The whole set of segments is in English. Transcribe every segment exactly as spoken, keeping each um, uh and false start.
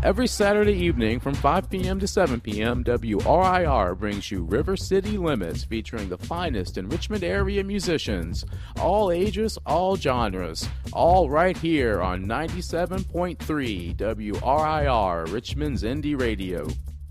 Every Saturday evening from five p.m. to seven p.m., W R I R brings you River City Limits, featuring the finest in Richmond area musicians. All ages, all genres, all right here on ninety-seven point three W R I R, Richmond's Indie Radio.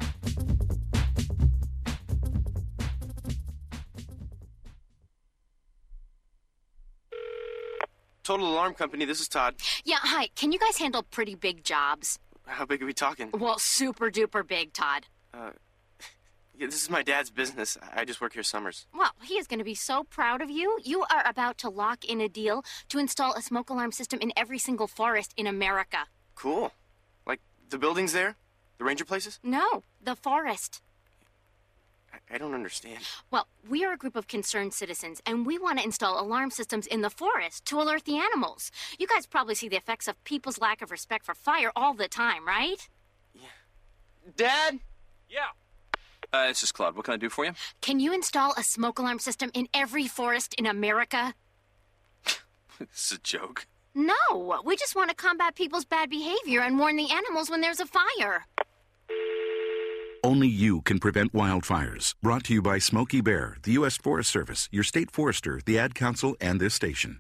Total Alarm Company, this is Todd. Yeah, hi. Can you guys handle pretty big jobs? How big are we talking? Well, super duper big, Todd. Uh, yeah, this is my dad's business. I just work here summers. Well, he is going to be so proud of you. You are about to lock in a deal to install a smoke alarm system in every single forest in America. Cool. Like, the buildings there? The ranger places? No, the forest. I, I don't understand. Well, we are a group of concerned citizens, and we want to install alarm systems in the forest to alert the animals. You guys probably see the effects of people's lack of respect for fire all the time, right? Yeah. Dad? Yeah. Uh, this is Claude. What can I do for you? Can you install a smoke alarm system in every forest in America? This is a joke. No, we just want to combat people's bad behavior and warn the animals when there's a fire. Only you can prevent wildfires. Brought to you by Smokey Bear, the U S Forest Service, your state forester, the Ad Council, and this station.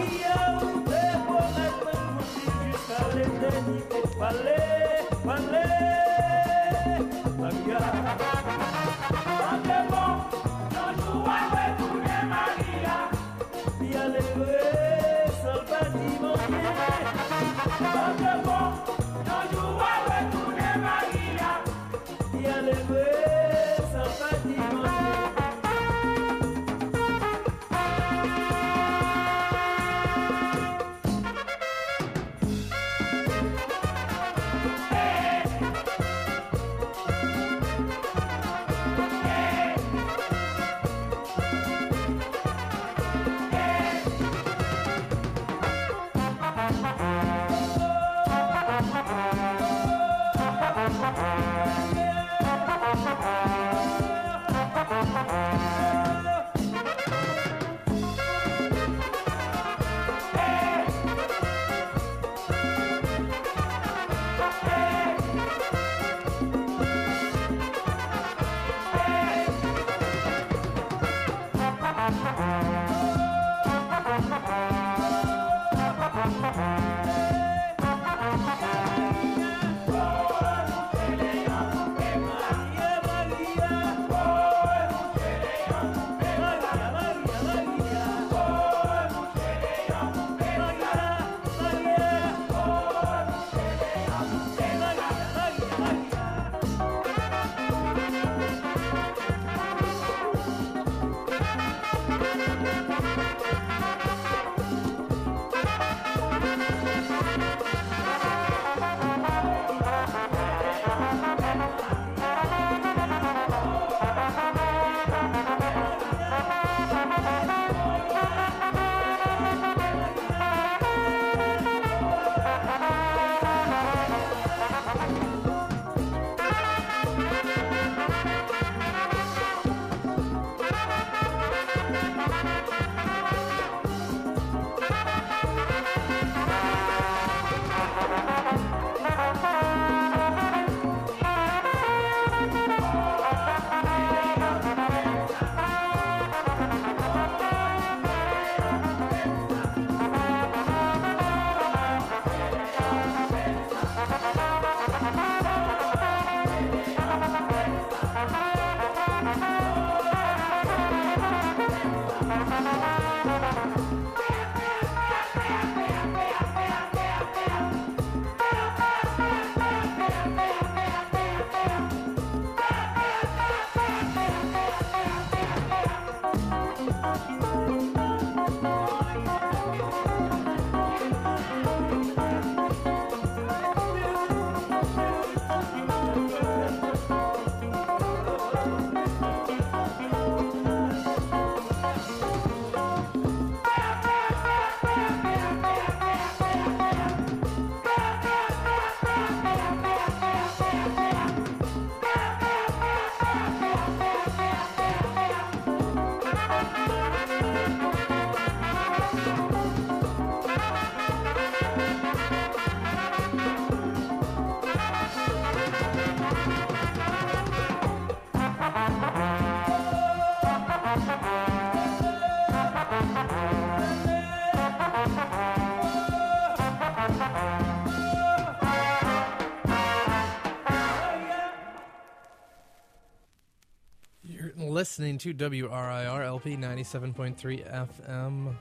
Listening to W R I R L P ninety-seven point three F M,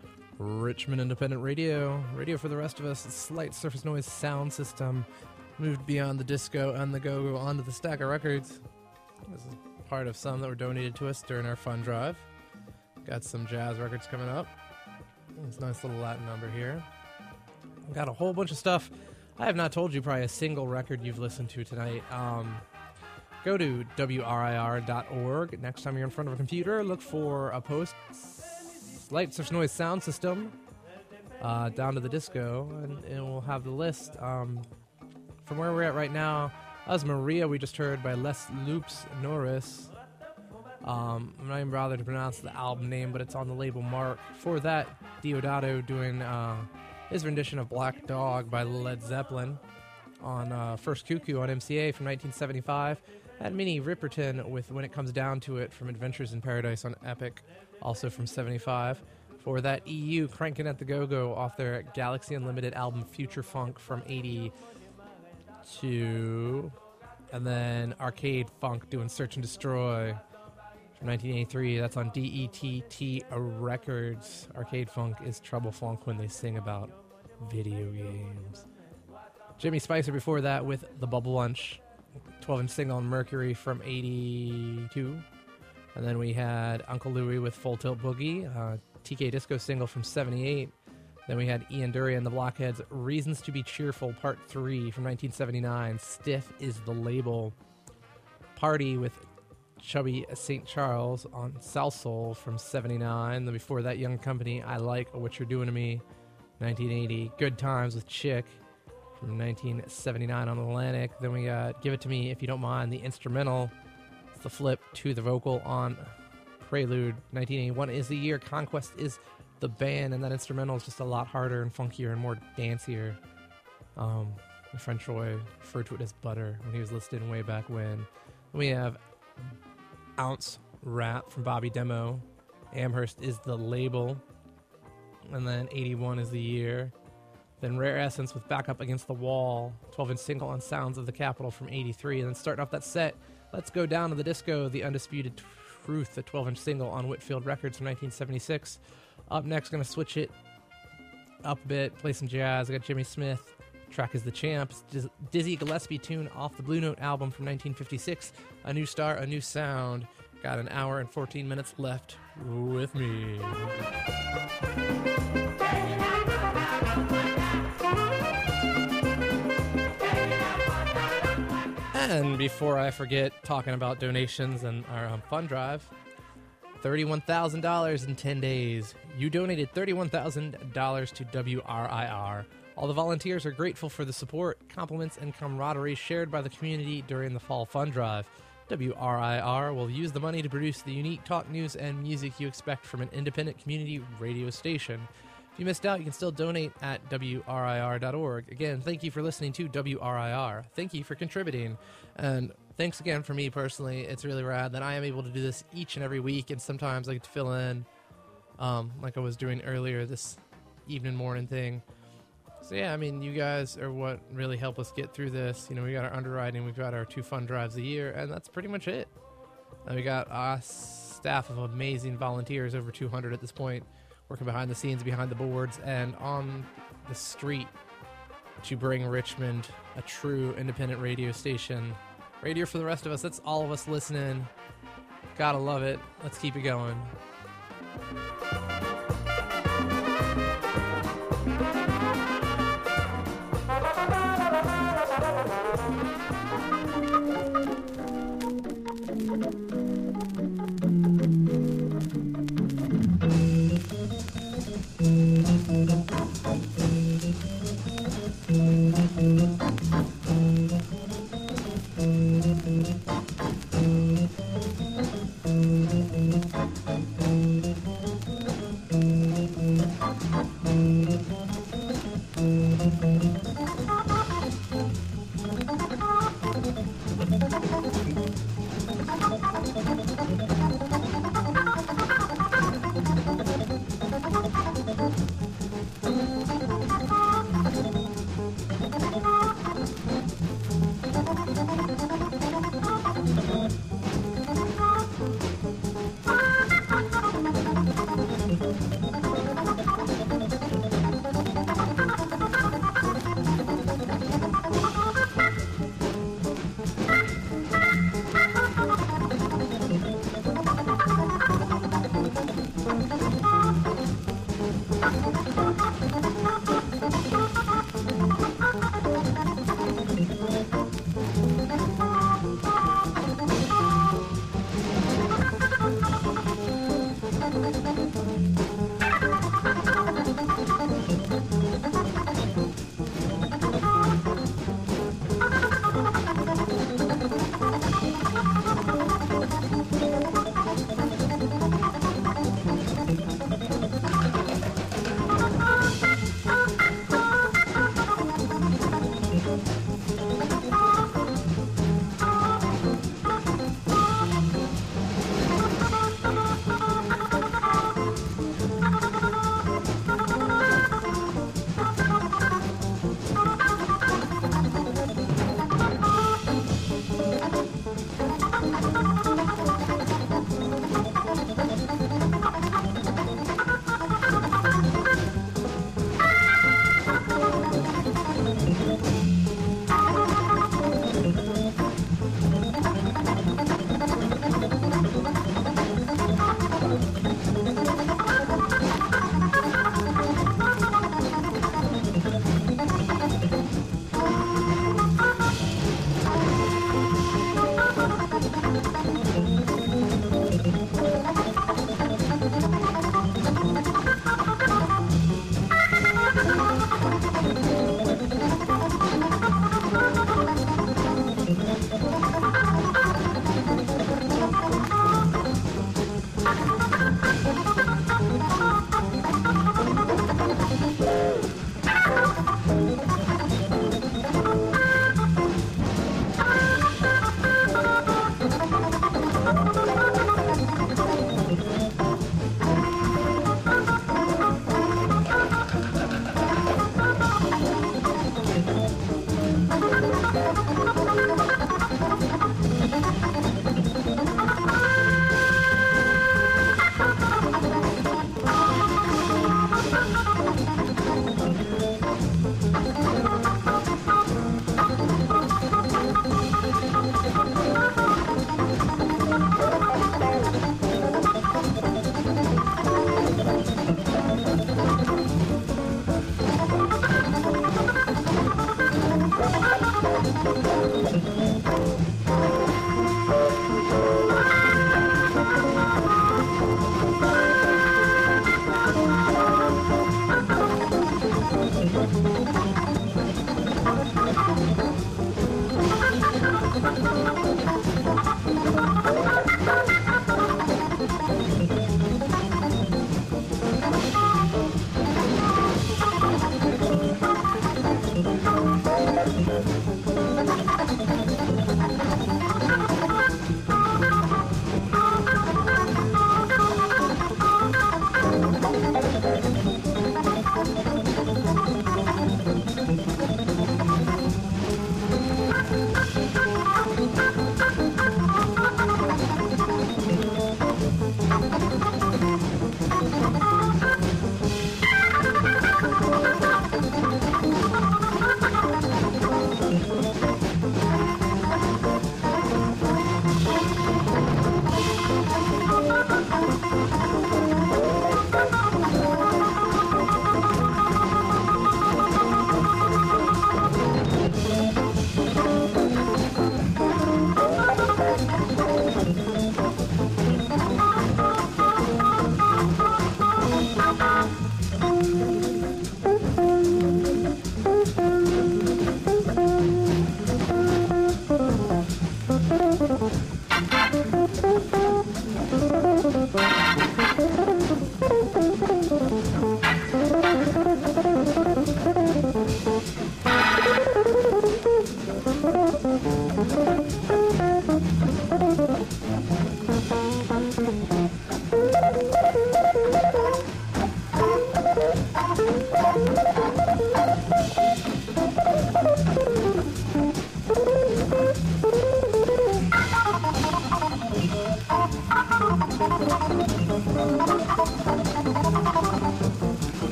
Richmond Independent Radio. Radio for the rest of us. Slight Surface Noise sound system. Moved beyond the disco and the go-go onto the stack of records. This is part of some that were donated to us during our fund drive. Got some jazz records coming up. It's a nice little Latin number here. Got a whole bunch of stuff. I have not told you probably a single record you've listened to tonight. Um... Go to W R I R dot org. Next time you're in front of a computer, look for a post, Slight Surface Noise sound system, uh, down to the disco, and it will have the list. Um, from where we're at right now, that was Maria we just heard by Les Loops Norris. Um, I'm not even bothered to pronounce the album name, but it's on the label Mark. For that, Diodato doing uh, his rendition of Black Dog by Led Zeppelin on uh, First Cuckoo on M C A from nineteen seventy-five. Had Minnie Riperton with When It Comes Down to It from Adventures in Paradise on Epic, also from seventy-five. Before that, E U cranking at the go-go off their Galaxy Unlimited album Future Funk from eighty-two. And then Arcade Funk doing Search and Destroy from nineteen eighty-three. That's on D E T T Records. Arcade Funk is Trouble Funk when they sing about video games. Jimmy Spicer before that with The Bubble Lunch, twelve-inch single on Mercury from eighty-two. And then we had Uncle Louie with Full Tilt Boogie, uh, T K Disco single from seventy-eight. Then we had Ian Dury and the Blockheads, Reasons to be Cheerful, Part three from nineteen seventy-nine. Stiff is the label. Party with Chubby Saint Charles on South Soul from seventy-nine. Then before that, Young Company, I Like What You're Doing to Me, nineteen eighty. Good Times with Chick from nineteen seventy-nine on Atlantic. Then we got Give It To Me If You Don't Mind, the instrumental. It's the flip to the vocal on Prelude. nineteen eighty-one is the year. Conquest is the band, and that instrumental is just a lot harder and funkier and more dancier. Um, my friend Troy referred to it as butter when he was listening way back when. We have Ounce Rap from Bobby Demo. Amherst is the label. And then eighty-one is the year. Then Rare Essence with Back Up Against the Wall, twelve-inch single on Sounds of the Capitol from eighty-three. And then starting off that set, Let's Go Down to the Disco, The Undisputed Truth, the twelve-inch single on Whitfield Records from nineteen seventy-six. Up next, going to switch it up a bit, play some jazz. I got Jimmy Smith. Track is The Champs. Diz- Dizzy Gillespie tune off the Blue Note album from nineteen fifty-six. A New Star, A New Sound. Got an hour and fourteen minutes left with me. And before I forget, talking about donations and our um, fund drive, thirty-one thousand dollars in ten days. You donated thirty-one thousand dollars to W R I R. All the volunteers are grateful for the support, compliments, and camaraderie shared by the community during the fall fund drive. W R I R will use the money to produce the unique talk, news, and music you expect from an independent community radio station. If you missed out, you can still donate at W R I R dot org. Again, thank you for listening to W R I R. Thank you for contributing. And thanks again for me personally. It's really rad that I am able to do this each and every week, and sometimes I get to fill in um, like I was doing earlier, this evening, morning thing. So yeah, I mean, you guys are what really help us get through this. You know, we got our underwriting, we've got our two fund drives a year, and that's pretty much it. And we got a staff of amazing volunteers, over two hundred at this point, working behind the scenes, behind the boards, and on the street to bring Richmond a true independent radio station. Radio for the rest of us. That's all of us listening. Gotta love it. Let's keep it going.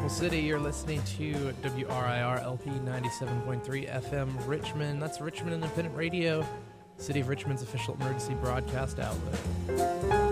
Maple City. You're listening to W R I R L P ninety-seven point three F M Richmond. That's Richmond Independent Radio, City of Richmond's official emergency broadcast outlet.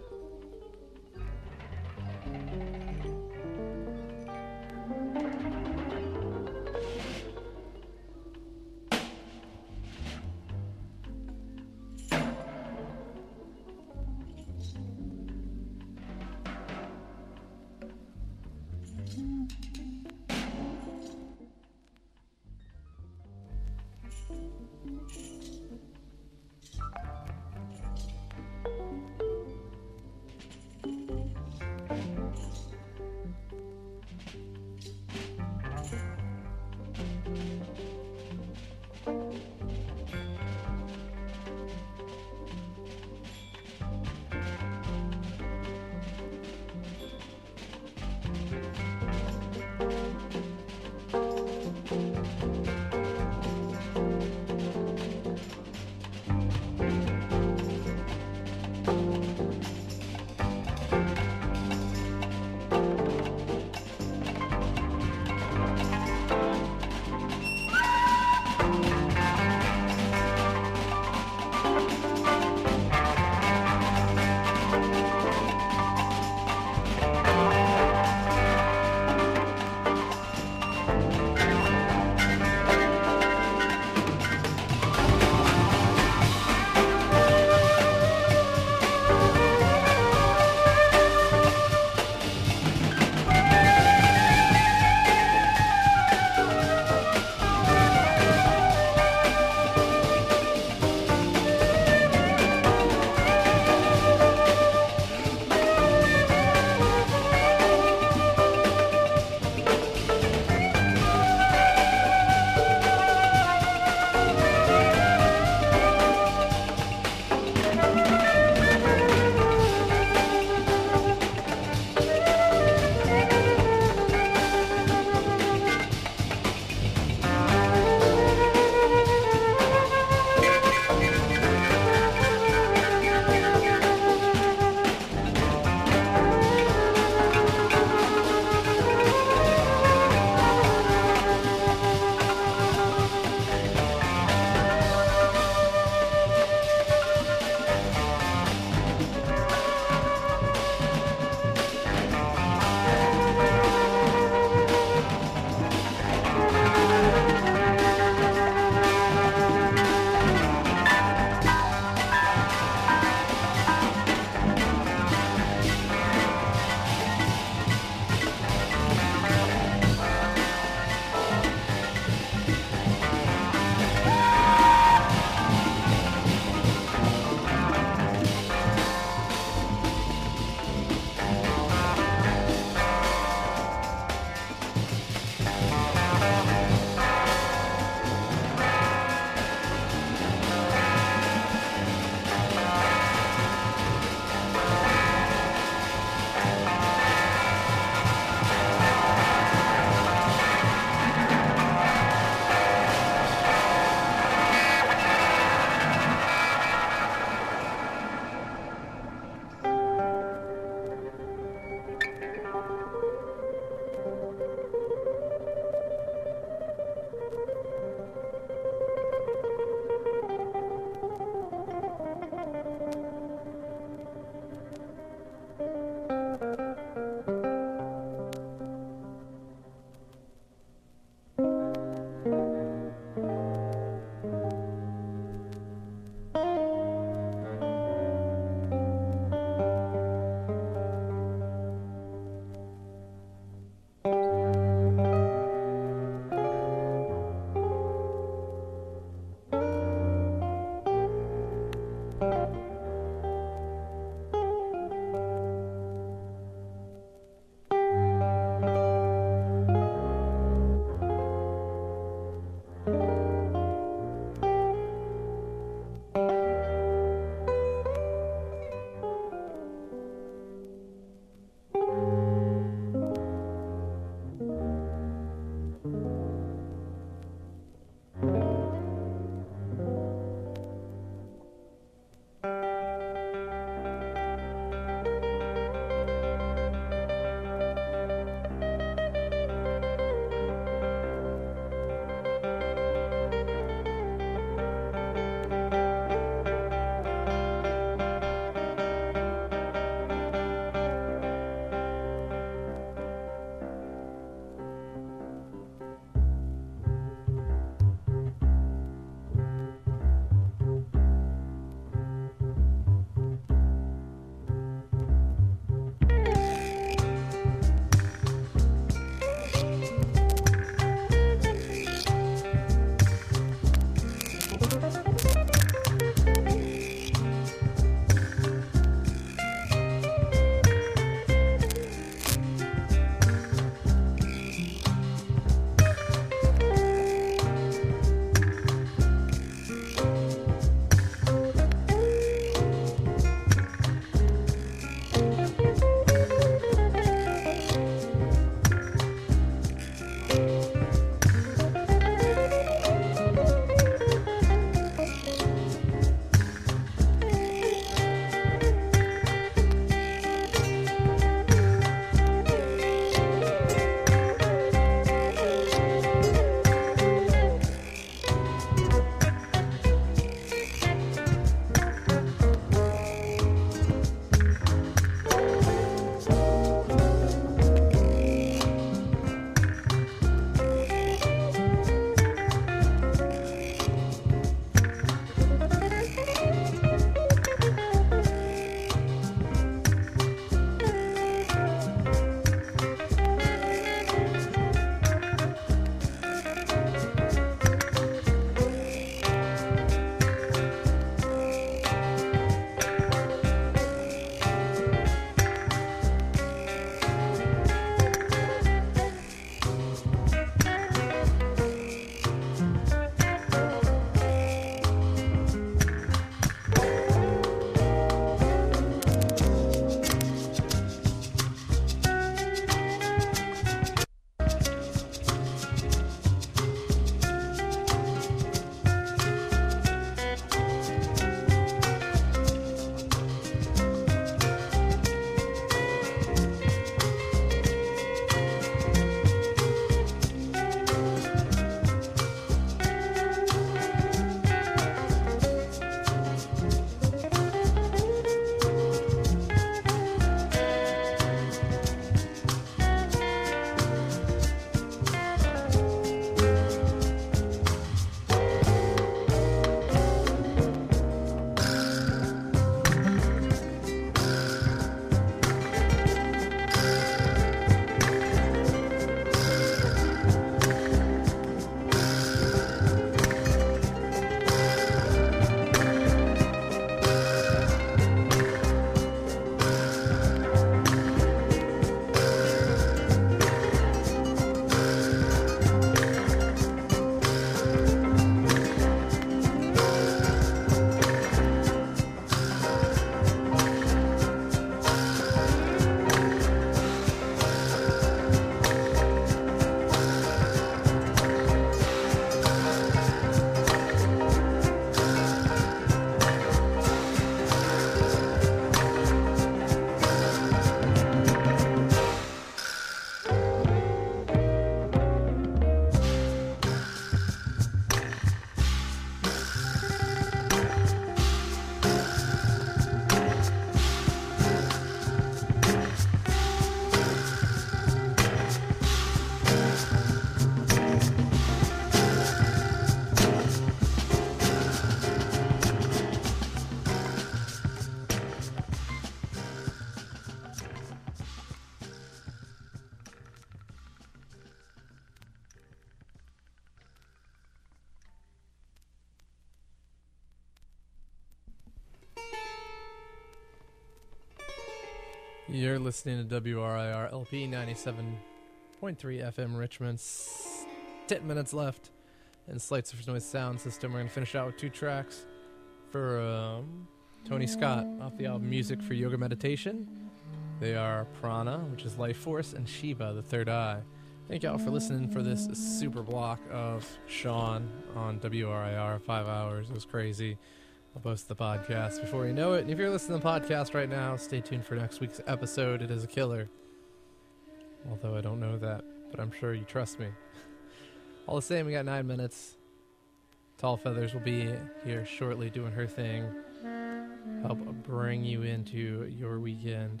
You're listening to W R I R L P ninety-seven point three F M Richmond. S- ten minutes left in Slight Surface Noise sound system. We're going to finish out with two tracks for um, Tony Scott off the album Music for Yoga Meditation. They are Prana, which is Life Force, and Shiva, the Third Eye. Thank y'all for listening for this super block of Sean on W R I R. Five hours. It was crazy. I'll post the podcast before you know it. And if you're listening to the podcast right now, stay tuned for next week's episode. It is a killer. Although I don't know that, but I'm sure you trust me. All the same, we got nine minutes. Tall Feathers will be here shortly doing her thing. Help bring you into your weekend.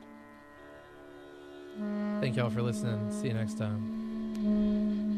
Thank y'all for listening. See you next time.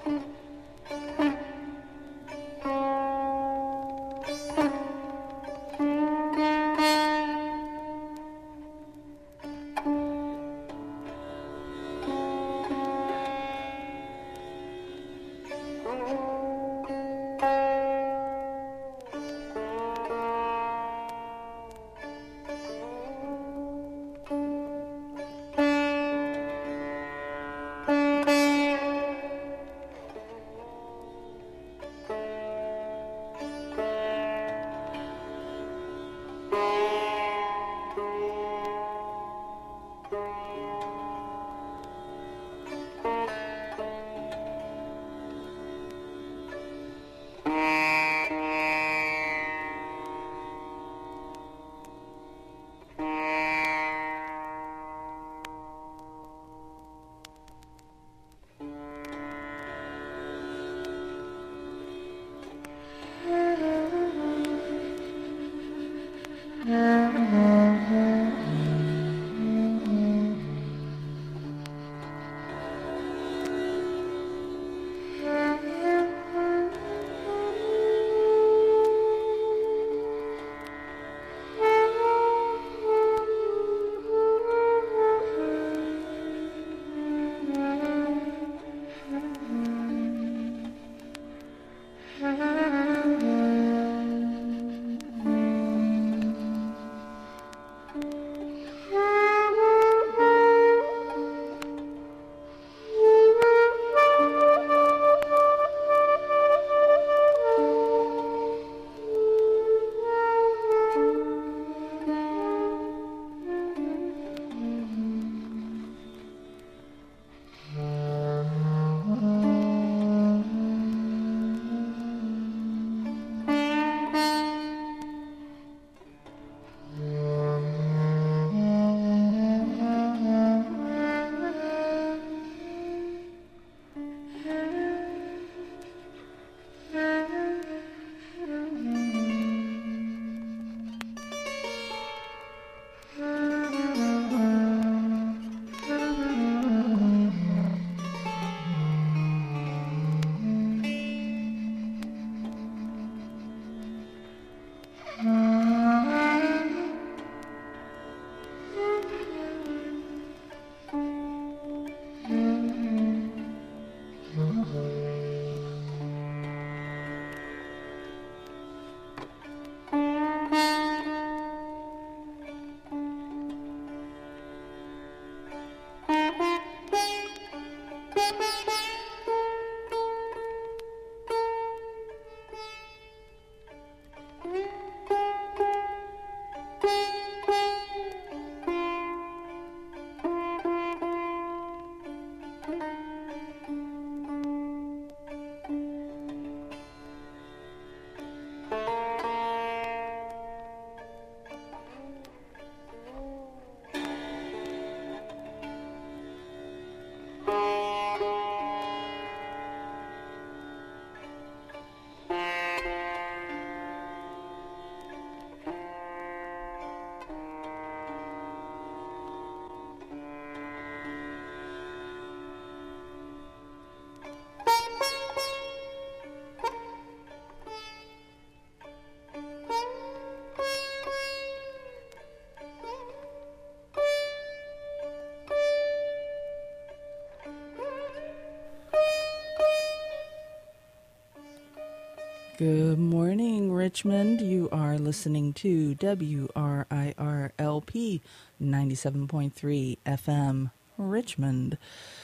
Good morning, Richmond. You are listening to W R I R L P ninety-seven point three F M, Richmond.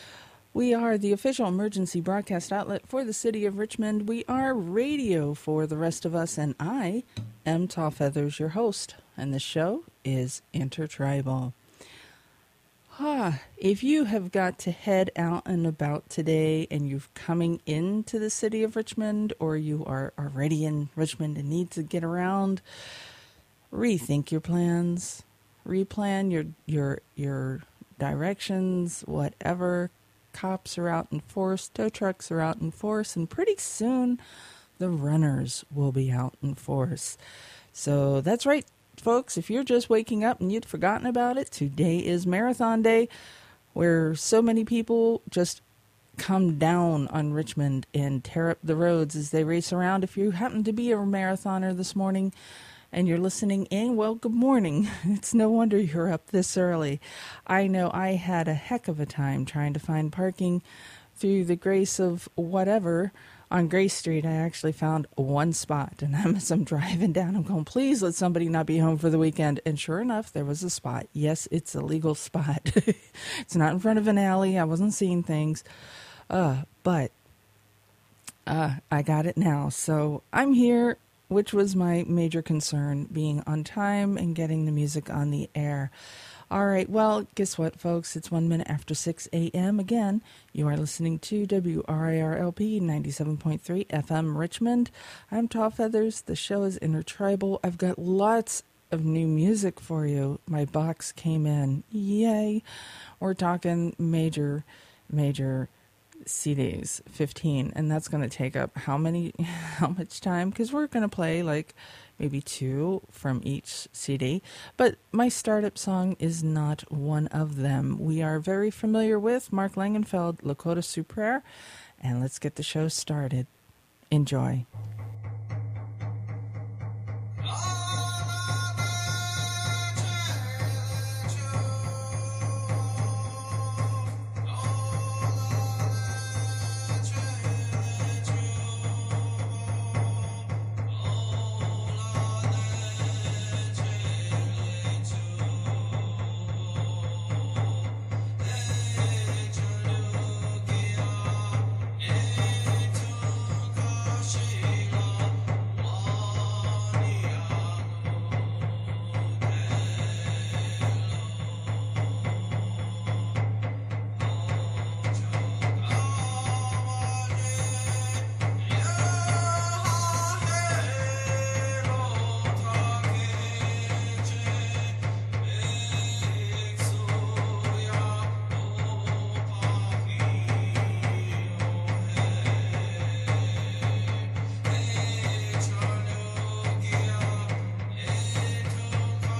We are the official emergency broadcast outlet for the city of Richmond. We are radio for the rest of us, and I am Taw Feathers, your host, and the show is Intertribal. Ah, if you have got to head out and about today and you're coming into the city of Richmond, or you are already in Richmond and need to get around, rethink your plans, replan your your your directions, whatever. Cops are out in force, tow trucks are out in force, and pretty soon the runners will be out in force. So that's right, folks. If you're just waking up and you'd forgotten about it, today is Marathon Day, where so many people just come down on Richmond and tear up the roads as they race around. If you happen to be a marathoner this morning and you're listening in, well, good morning. It's no wonder you're up this early. I know I had a heck of a time trying to find parking through the grace of whatever. On Grace Street, I actually found one spot, and as I'm driving down, I'm going, please let somebody not be home for the weekend. And sure enough, there was a spot. Yes, it's a legal spot. It's not in front of an alley. I wasn't seeing things. Uh, but uh, I got it now. So I'm here, which was my major concern, being on time and getting the music on the air. All right, well, guess what, folks? It's one minute after six a.m. Again, you are listening to W R I R L P ninety-seven point three F M Richmond. I'm Tall Feathers. The show is Intertribal. I've got lots of new music for you. My box came in. Yay. We're talking major, major C Ds, fifteen. And that's going to take up how many, how much time? Because we're going to play like maybe two from each C D. But my startup song is not one of them. We are very familiar with Mark Langenfeld, Lakota Sioux Prayer, and let's get the show started. Enjoy.